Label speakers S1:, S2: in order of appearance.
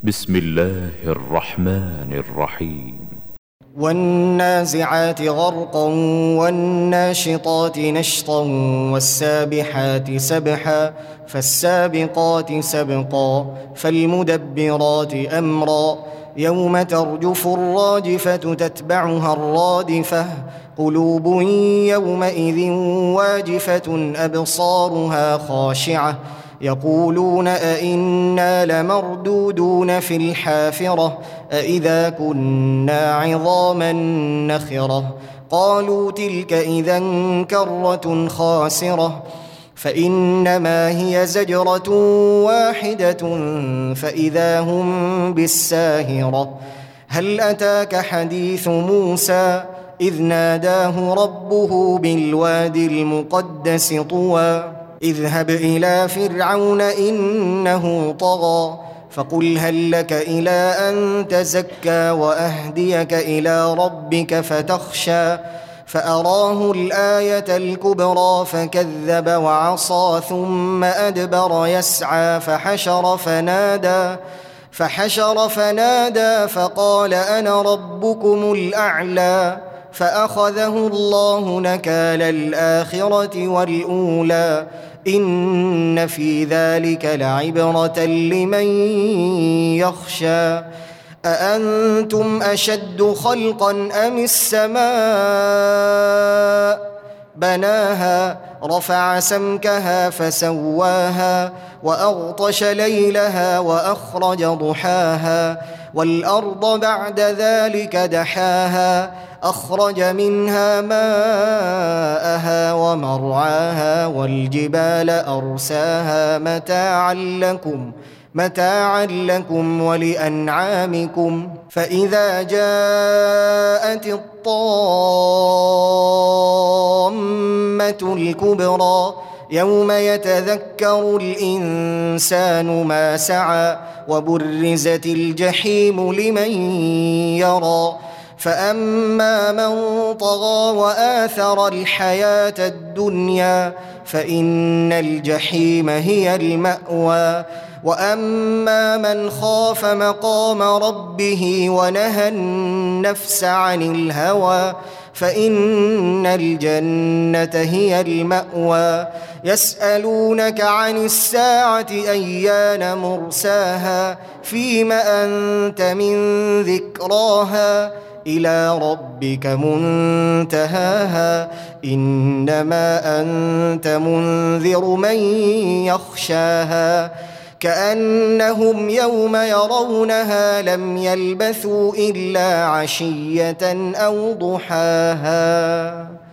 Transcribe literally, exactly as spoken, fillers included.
S1: بسم الله الرحمن الرحيم.
S2: والنازعات غرقا والناشطات نشطا والسابحات سبحا فالسابقات سبقا فالمدبرات أمرا يوم ترجف الراجفة تتبعها الرادفة قلوب يومئذ واجفة أبصارها خاشعة يقولون أئنا لمردودون في الحافرة أئذا كنا عظاما نخرة قالوا تلك إذا كرة خاسرة فإنما هي زجرة واحدة فإذا هم بالساهرة هل أتاك حديث موسى إذ ناداه ربه بالوادي المقدس طوى اذهب إلى فرعون إنه طغى فقل هل لك إلى أن تزكى وأهديك إلى ربك فتخشى فأراه الآية الكبرى فكذب وعصى ثم أدبر يسعى فحشر فنادى فحشر فنادى فقال أنا ربكم الأعلى فأخذه الله نكال الآخرة والأولى إن في ذلك لعبرة لمن يخشى أأنتم أشد خلقا أم السماء بناها رفع سمكها فسواها وأغطش ليلها وأخرج ضحاها والأرض بعد ذلك دحاها أخرج منها ماءها ومرعاها والجبال أرساها متاعا لكم متاعا لكم ولأنعامكم فإذا جاءت الطامة الكبرى يوم يتذكر الإنسان ما سعى وبرزت الجحيم لمن يرى فأما من طغى وآثر الحياة الدنيا فإن الجحيم هي المأوى وأما من خاف مقام ربه ونهى النفس عن الهوى فإن الجنة هي المأوى يسألونك عن الساعة أيان مرساها فيم أنت من ذكراها إلى ربك منتهاها إنما أنت منذر من يخشاها كأنهم يوم يرونها لم يلبثوا إلا عشية أو ضحاها.